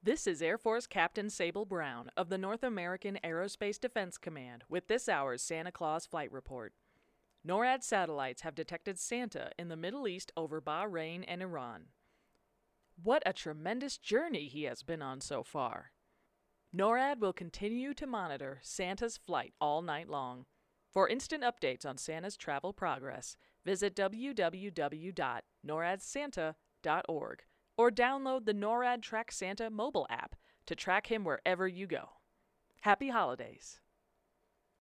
This is Air Force Captain Sable Brown of the North American Aerospace Defense Command with this hour's Santa Claus flight report. NORAD satellites have detected Santa in the Middle East over Bahrain and Iran. What a tremendous journey he has been on so far. NORAD will continue to monitor Santa's flight all night long. For instant updates on Santa's travel progress, visit www.noradsanta.org or download the NORAD Track Santa mobile app to track him wherever you go. Happy holidays!